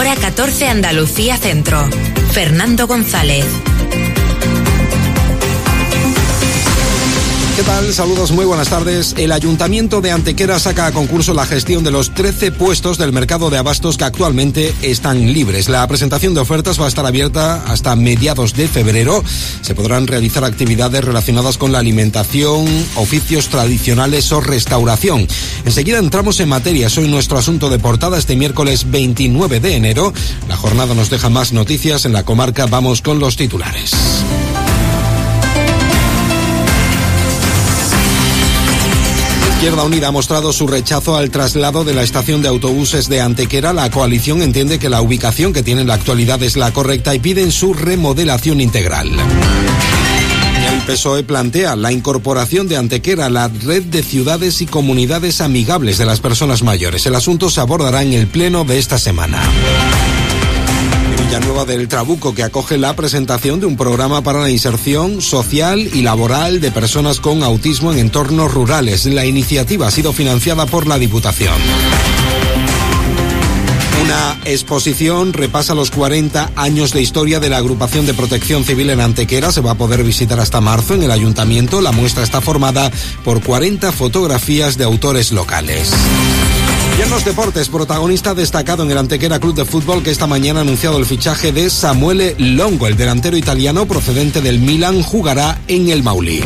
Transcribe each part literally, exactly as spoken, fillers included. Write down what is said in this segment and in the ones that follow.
Hora catorce Andalucía Centro. Fernando González. ¿Qué tal? Saludos, muy buenas tardes. El Ayuntamiento de Antequera saca a concurso la gestión de los trece puestos del mercado de abastos que actualmente están libres. La presentación de ofertas va a estar abierta hasta mediados de febrero. Se podrán realizar actividades relacionadas con la alimentación, oficios tradicionales o restauración. Enseguida entramos en materia. Hoy nuestro asunto de portada este miércoles veintinueve de enero. La jornada nos deja más noticias en la comarca. Vamos con los titulares. Izquierda Unida ha mostrado su rechazo al traslado de la estación de autobuses de Antequera. La coalición entiende que la ubicación que tiene en la actualidad es la correcta y piden su remodelación integral. El P S O E plantea la incorporación de Antequera a la red de ciudades y comunidades amigables de las personas mayores. El asunto se abordará en el pleno de esta semana. Villanueva del Trabuco, que acoge la presentación de un programa para la inserción social y laboral de personas con autismo en entornos rurales. La iniciativa ha sido financiada por la Diputación. Una exposición repasa los cuarenta años de historia de la Agrupación de Protección Civil en Antequera. Se va a poder visitar hasta marzo en el Ayuntamiento. La muestra está formada por cuarenta fotografías de autores locales. Y en los deportes, protagonista destacado en el Antequera Club de Fútbol, que esta mañana ha anunciado el fichaje de Samuele Longo. El delantero italiano procedente del Milan jugará en el Maulí.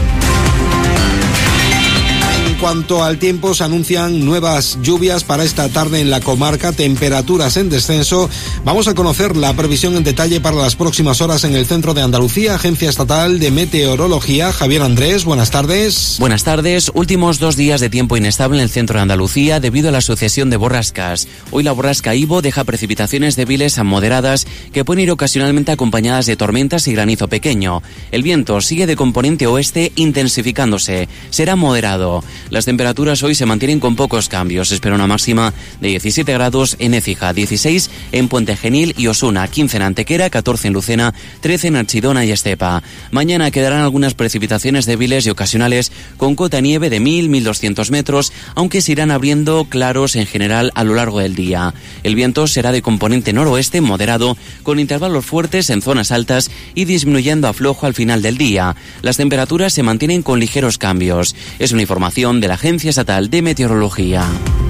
En cuanto al tiempo, se anuncian nuevas lluvias para esta tarde en la comarca, temperaturas en descenso. Vamos a conocer la previsión en detalle para las próximas horas en el centro de Andalucía. Agencia Estatal de Meteorología. Javier Andrés, buenas tardes. Buenas tardes. Últimos dos días de tiempo inestable en el centro de Andalucía debido a la sucesión de borrascas. Hoy la borrasca Ivo deja precipitaciones débiles a moderadas que pueden ir ocasionalmente acompañadas de tormentas y granizo pequeño. El viento sigue de componente oeste intensificándose. Será moderado. Las temperaturas hoy se mantienen con pocos cambios. Se espera una máxima de diecisiete grados en Écija, dieciséis en Puente Genil y Osuna, quince en Antequera, catorce en Lucena, trece en Archidona y Estepa. Mañana quedarán algunas precipitaciones débiles y ocasionales con cota nieve de mil a mil doscientos metros, aunque se irán abriendo claros en general a lo largo del día. El viento será de componente noroeste moderado, con intervalos fuertes en zonas altas y disminuyendo a flojo al final del día. Las temperaturas se mantienen con ligeros cambios. Es una información de la Agencia Estatal de Meteorología.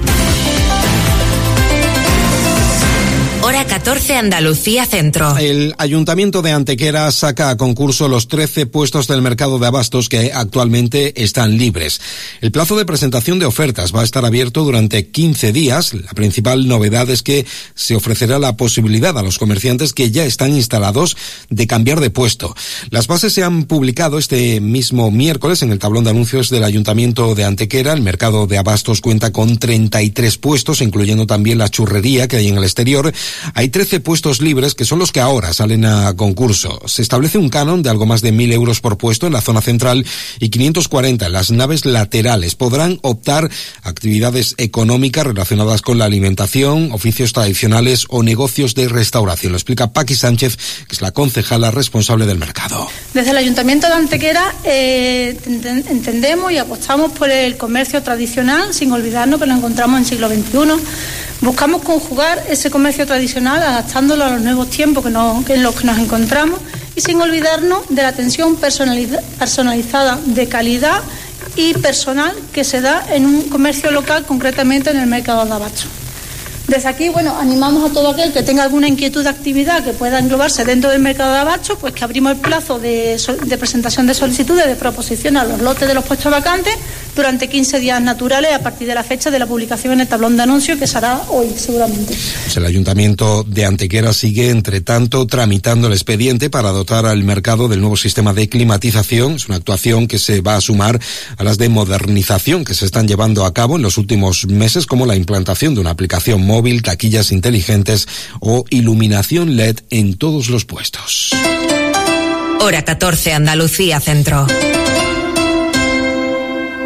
Hora catorce Andalucía Centro. El Ayuntamiento de Antequera saca a concurso los trece puestos del mercado de abastos que actualmente están libres. El plazo de presentación de ofertas va a estar abierto durante quince días. La principal novedad es que se ofrecerá la posibilidad a los comerciantes que ya están instalados de cambiar de puesto. Las bases se han publicado este mismo miércoles en el tablón de anuncios del Ayuntamiento de Antequera. El mercado de abastos cuenta con treinta y tres puestos, incluyendo también la churrería que hay en el exterior. Hay trece puestos libres que son los que ahora salen a concurso. Se establece un canon de algo más de mil euros por puesto en la zona central y quinientos cuarenta en las naves laterales. Podrán optar a actividades económicas relacionadas con la alimentación, oficios tradicionales o negocios de restauración. Lo explica Paqui Sánchez, que es la concejala responsable del mercado. Desde el Ayuntamiento de Antequera eh, entendemos y apostamos por el comercio tradicional, sin olvidarnos que lo encontramos en el siglo veintiuno. Buscamos conjugar ese comercio tradicional adaptándolo a los nuevos tiempos que nos, en los que nos encontramos y sin olvidarnos de la atención personalizada de calidad y personal que se da en un comercio local, concretamente en el mercado de abastos. Desde aquí, bueno, animamos a todo aquel que tenga alguna inquietud de actividad que pueda englobarse dentro del mercado de abastos, pues que abrimos el plazo de, de presentación de solicitudes de proposición a los lotes de los puestos vacantes durante quince días naturales a partir de la fecha de la publicación en el tablón de anuncios, que será hoy seguramente. Pues el Ayuntamiento de Antequera sigue, entre tanto, tramitando el expediente para dotar al mercado del nuevo sistema de climatización. Es una actuación que se va a sumar a las de modernización que se están llevando a cabo en los últimos meses, como la implantación de una aplicación móvil, taquillas inteligentes o iluminación L E D en todos los puestos. Hora catorce Andalucía Centro.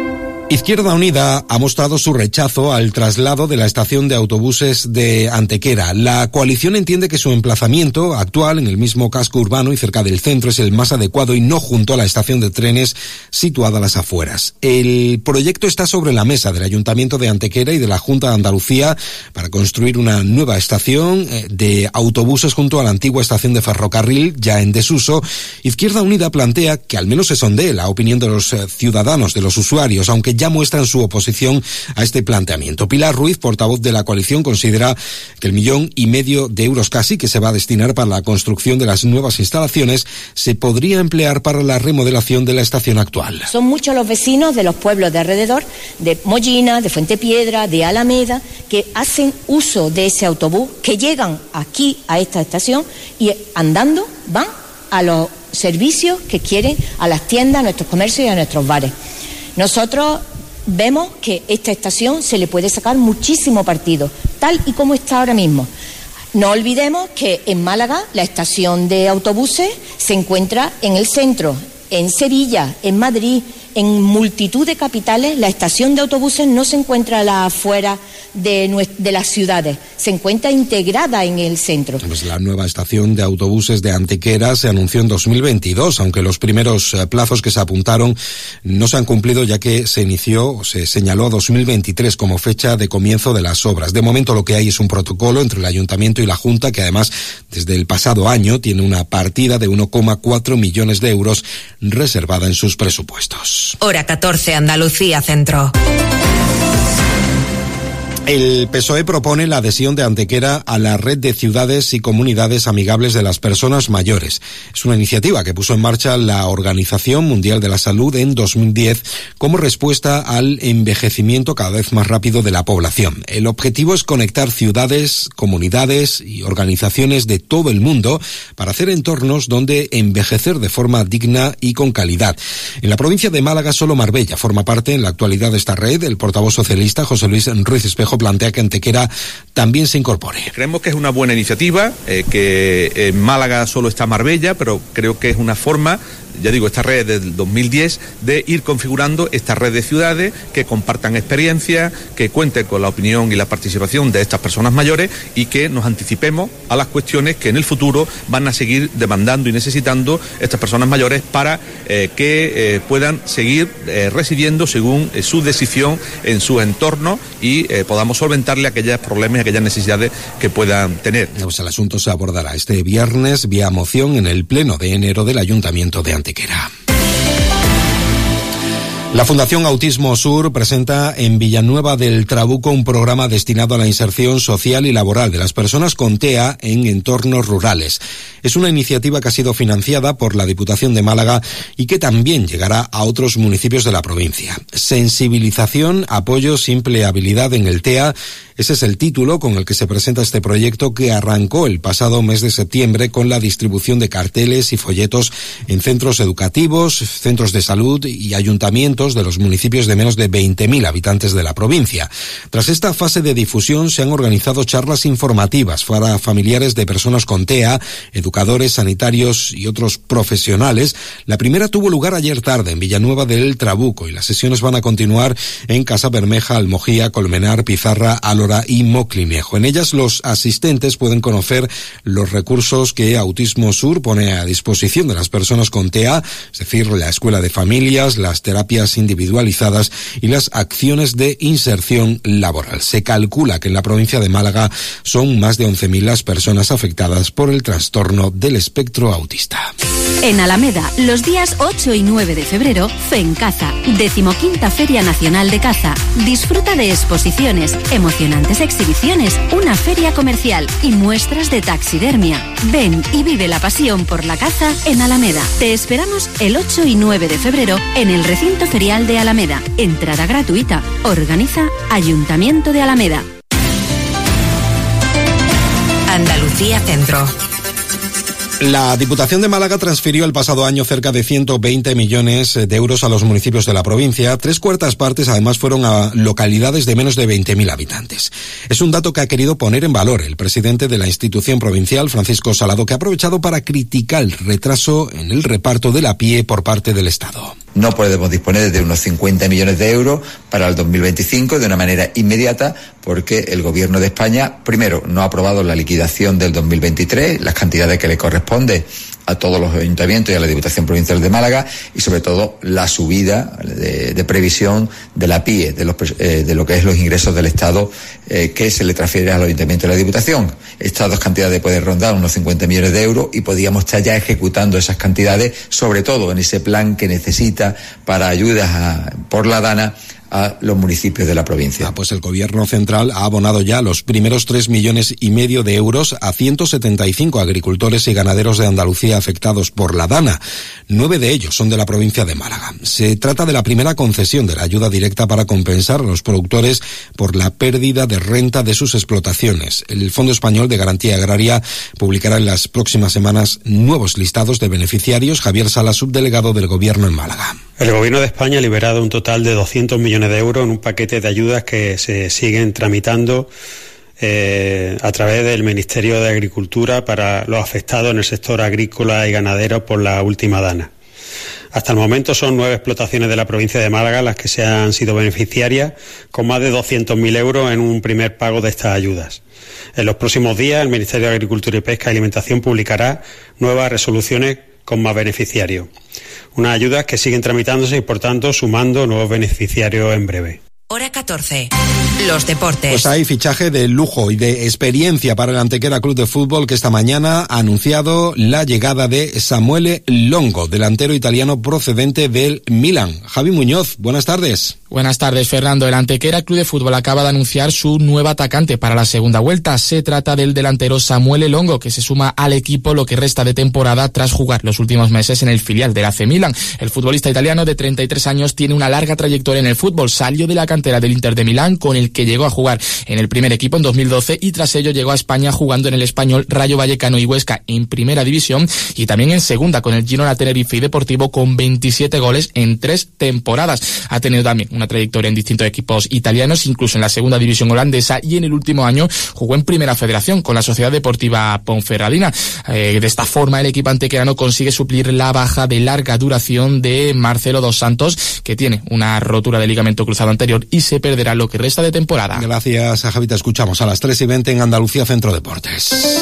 Izquierda Unida ha mostrado su rechazo al traslado de la estación de autobuses de Antequera. La coalición entiende que su emplazamiento actual en el mismo casco urbano y cerca del centro es el más adecuado y no junto a la estación de trenes situada a las afueras. El proyecto está sobre la mesa del Ayuntamiento de Antequera y de la Junta de Andalucía para construir una nueva estación de autobuses junto a la antigua estación de ferrocarril ya en desuso. Izquierda Unida plantea que al menos se sondee la opinión de los ciudadanos, de los usuarios, aunque ya muestran su oposición a este planteamiento. Pilar Ruiz, portavoz de la coalición, considera que el millón y medio de euros casi que se va a destinar para la construcción de las nuevas instalaciones se podría emplear para la remodelación de la estación actual. Son muchos los vecinos de los pueblos de alrededor, de Mollina, de Fuentepiedra, de Alameda, que hacen uso de ese autobús, que llegan aquí a esta estación y andando van a los servicios que quieren, a las tiendas, a nuestros comercios y a nuestros bares. Nosotros vemos que esta estación se le puede sacar muchísimo partido, tal y como está ahora mismo. No olvidemos que en Málaga la estación de autobuses se encuentra en el centro, en Sevilla, en Madrid, en multitud de capitales. La estación de autobuses no se encuentra a la afuera de, de las ciudades, se encuentra integrada en el centro. Pues la nueva estación de autobuses de Antequera se anunció en dos mil veintidós, aunque los primeros plazos que se apuntaron no se han cumplido, ya que se inició o se señaló dos mil veintitrés como fecha de comienzo de las obras. De momento lo que hay es un protocolo entre el Ayuntamiento y la Junta, que además desde el pasado año tiene una partida de uno coma cuatro millones de euros reservada en sus presupuestos. Hora catorce, Andalucía Centro. El P S O E propone la adhesión de Antequera a la red de ciudades y comunidades amigables de las personas mayores. Es una iniciativa que puso en marcha la Organización Mundial de la Salud en dos mil diez como respuesta al envejecimiento cada vez más rápido de la población. El objetivo es conectar ciudades, comunidades y organizaciones de todo el mundo para hacer entornos donde envejecer de forma digna y con calidad. En la provincia de Málaga, solo Marbella forma parte en la actualidad de esta red. El portavoz socialista, José Luis Ruiz Espejo, plantea que Antequera también se incorpore. Creemos que es una buena iniciativa, eh, que en Málaga solo está Marbella, pero creo que es una forma, ya digo, esta red del dos mil diez, de ir configurando esta red de ciudades que compartan experiencias, que cuenten con la opinión y la participación de estas personas mayores y que nos anticipemos a las cuestiones que en el futuro van a seguir demandando y necesitando estas personas mayores para eh, que eh, puedan seguir eh, residiendo según eh, su decisión en su entorno y eh, podamos solventarle aquellos problemas y aquellas necesidades que puedan tener. Pues el asunto se abordará este viernes vía moción en el pleno de enero del Ayuntamiento de Antequera. La Fundación Autismo Sur presenta en Villanueva del Trabuco un programa destinado a la inserción social y laboral de las personas con T E A en entornos rurales. Es una iniciativa que ha sido financiada por la Diputación de Málaga y que también llegará a otros municipios de la provincia. Sensibilización, apoyo, simple habilidad en el T E A. Ese es el título con el que se presenta este proyecto, que arrancó el pasado mes de septiembre con la distribución de carteles y folletos en centros educativos, centros de salud y ayuntamientos de los municipios de menos de veinte mil habitantes de la provincia. Tras esta fase de difusión se han organizado charlas informativas para familiares de personas con T E A, educadores, sanitarios y otros profesionales. La primera tuvo lugar ayer tarde en Villanueva del Trabuco y las sesiones van a continuar en Casa Bermeja, Almojía, Colmenar, Pizarra, Álora y Moclinejo. En ellas los asistentes pueden conocer los recursos que Autismo Sur pone a disposición de las personas con T E A, es decir, la escuela de familias, las terapias individualizadas y las acciones de inserción laboral. Se calcula que en la provincia de Málaga son más de once mil las personas afectadas por el trastorno del espectro autista. En Alameda, los días ocho y nueve de febrero, FENCAZA, decimoquinta Feria Nacional de Caza. Disfruta de exposiciones, emocionantes exhibiciones, una feria comercial y muestras de taxidermia. Ven y vive la pasión por la caza en Alameda. Te esperamos el ocho y nueve de febrero en el recinto ferial de Alameda. Entrada gratuita. Organiza Ayuntamiento de Alameda. Andalucía Centro. La Diputación de Málaga transfirió el pasado año cerca de ciento veinte millones de euros a los municipios de la provincia. Tres cuartas partes, además, fueron a localidades de menos de veinte mil habitantes. Es un dato que ha querido poner en valor el presidente de la institución provincial, Francisco Salado, que ha aprovechado para criticar el retraso en el reparto de la P I E por parte del Estado. No podemos disponer de unos cincuenta millones de euros para el dos mil veinticinco de una manera inmediata porque el Gobierno de España, primero, no ha aprobado la liquidación del dos mil veintitrés, las cantidades que le corresponde a todos los ayuntamientos y a la Diputación Provincial de Málaga, y sobre todo la subida de, de previsión de la P I E, de, los, eh, de lo que es los ingresos del Estado eh, que se le transfiere al ayuntamiento y a la Diputación. Estas dos cantidades pueden rondar unos cincuenta millones de euros y podríamos estar ya ejecutando esas cantidades, sobre todo en ese plan que necesita para ayudas a, por la DANA a los municipios de la provincia. Ah, pues el Gobierno central ha abonado ya los primeros tres millones y medio de euros a ciento setenta y cinco agricultores y ganaderos de Andalucía afectados por la DANA. Nueve de ellos son de la provincia de Málaga. Se trata de la primera concesión de la ayuda directa para compensar a los productores por la pérdida de renta de sus explotaciones. El Fondo Español de Garantía Agraria publicará en las próximas semanas nuevos listados de beneficiarios. Javier Sala, subdelegado del Gobierno en Málaga. El Gobierno de España ha liberado un total de doscientos millones de euros en un paquete de ayudas que se siguen tramitando eh, a través del Ministerio de Agricultura para los afectados en el sector agrícola y ganadero por la última DANA. Hasta el momento son nueve explotaciones de la provincia de Málaga las que se han sido beneficiarias con más de doscientos mil euros en un primer pago de estas ayudas. En los próximos días el Ministerio de Agricultura y Pesca y Alimentación publicará nuevas resoluciones con más beneficiarios. Unas ayudas que siguen tramitándose y, por tanto, sumando nuevos beneficiarios en breve. Hora catorce. Los deportes. Pues hay fichaje de lujo y de experiencia para el Antequera Club de Fútbol, que esta mañana ha anunciado la llegada de Samuele Longo, delantero italiano procedente del Milan. Javi Muñoz, buenas tardes. Buenas tardes, Fernando. El Antequera Club de Fútbol acaba de anunciar su nuevo atacante para la segunda vuelta. Se trata del delantero Samuele Longo, que se suma al equipo lo que resta de temporada tras jugar los últimos meses en el filial del A C Milan. El futbolista italiano de treinta y tres años tiene una larga trayectoria en el fútbol. Salió de la cantera del Inter de Milán, con el que llegó a jugar en el primer equipo en dos mil doce, y tras ello llegó a España jugando en el Español, Rayo Vallecano y Huesca en primera división, y también en segunda con el Girona, Tenerife y Deportivo, con veintisiete goles en tres temporadas. Ha tenido también una trayectoria en distintos equipos italianos, incluso en la segunda división holandesa, y en el último año jugó en primera federación con la Sociedad Deportiva Ponferradina. Eh, de esta forma el equipo antequerano consigue suplir la baja de larga duración de Marcelo dos Santos, que tiene una rotura de ligamento cruzado anterior y se perderá lo que resta de temporada. Gracias a Javi, te escuchamos a las tres y veinte en Andalucía Centro Deportes.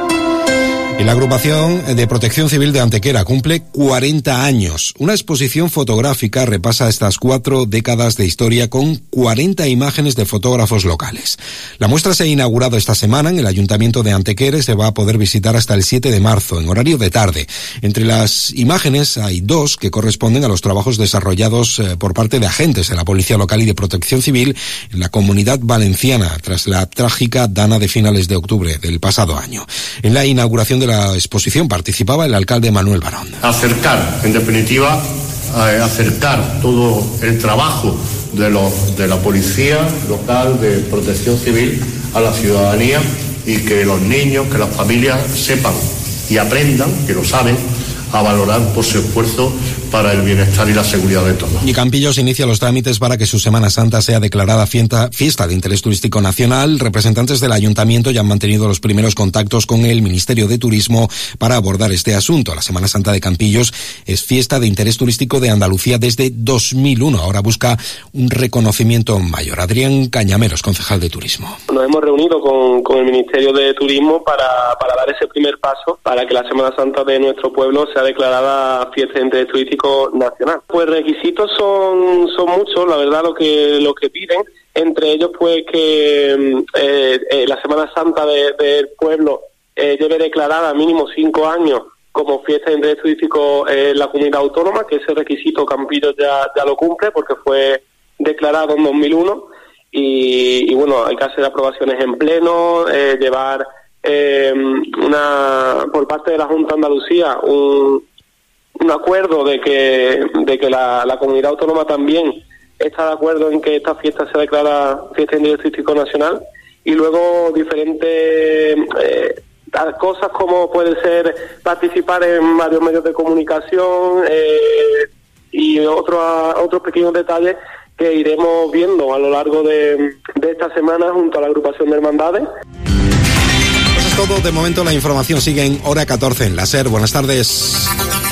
Y la agrupación de Protección Civil de Antequera cumple cuarenta años. Una exposición fotográfica repasa estas cuatro décadas de historia con cuarenta imágenes de fotógrafos locales. La muestra se ha inaugurado esta semana en el Ayuntamiento de Antequera y se va a poder visitar hasta el siete de marzo, en horario de tarde. Entre las imágenes hay dos que corresponden a los trabajos desarrollados eh, por parte de agentes de la Policía Local y de Protección Civil en la Comunidad Valenciana, tras la trágica dana de finales de octubre del pasado año. En la inauguración de la exposición participaba el alcalde Manuel Barón. Acercar, en definitiva, eh, acercar todo el trabajo de, los, de la Policía Local de Protección Civil a la ciudadanía, y que los niños, que las familias sepan y aprendan, que lo saben, a valorar por su esfuerzo para el bienestar y la seguridad de todos. Y Campillos inicia los trámites para que su Semana Santa sea declarada fiesta, fiesta de interés turístico nacional. Representantes del Ayuntamiento ya han mantenido los primeros contactos con el Ministerio de Turismo para abordar este asunto. La Semana Santa de Campillos es fiesta de interés turístico de Andalucía desde dos mil uno. Ahora busca un reconocimiento mayor. Adrián Cañameros, concejal de Turismo. Nos hemos reunido con, con el Ministerio de Turismo para, para dar ese primer paso para que la Semana Santa de nuestro pueblo sea declarada fiesta de interés turístico nacional. Pues requisitos son son muchos, la verdad, lo que lo que piden, entre ellos pues que eh, eh, la Semana Santa de, del pueblo eh, lleve declarada mínimo cinco años como fiesta de interés turístico en la comunidad autónoma, que ese requisito Campillos ya, ya lo cumple porque fue declarado en dos mil uno, y, y bueno, hay que hacer aprobaciones en pleno, eh, llevar Eh, una por parte de la Junta de Andalucía un, un acuerdo de que de que la, la comunidad autónoma también está de acuerdo en que esta fiesta se declara fiesta de interés turístico nacional, y luego diferentes eh, cosas como puede ser participar en varios medios de comunicación eh, y otros otros pequeños detalles que iremos viendo a lo largo de, de esta semana junto a la agrupación de hermandades. Pues es todo, de momento la información sigue en Hora catorce en la SER. Buenas tardes.